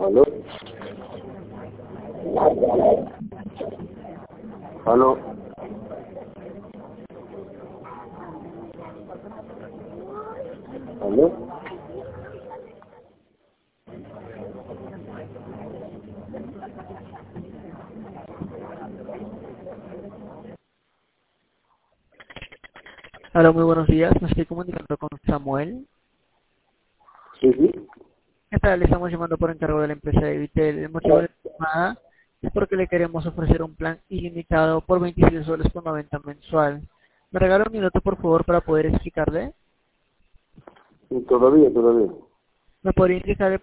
¿Aló? ¿Aló? ¿Aló? Hola, muy buenos días. Me estoy comunicando con Samuel. Sí, sí. ¿Qué tal? Le estamos llamando por encargo de la empresa de Vitel. El motivo de la llamada es porque le queremos ofrecer un plan ilimitado por 26 soles con 90 mensual. ¿Me regala un minuto, por favor, para poder explicarle? Sí, todavía. ¿Me podría indicar el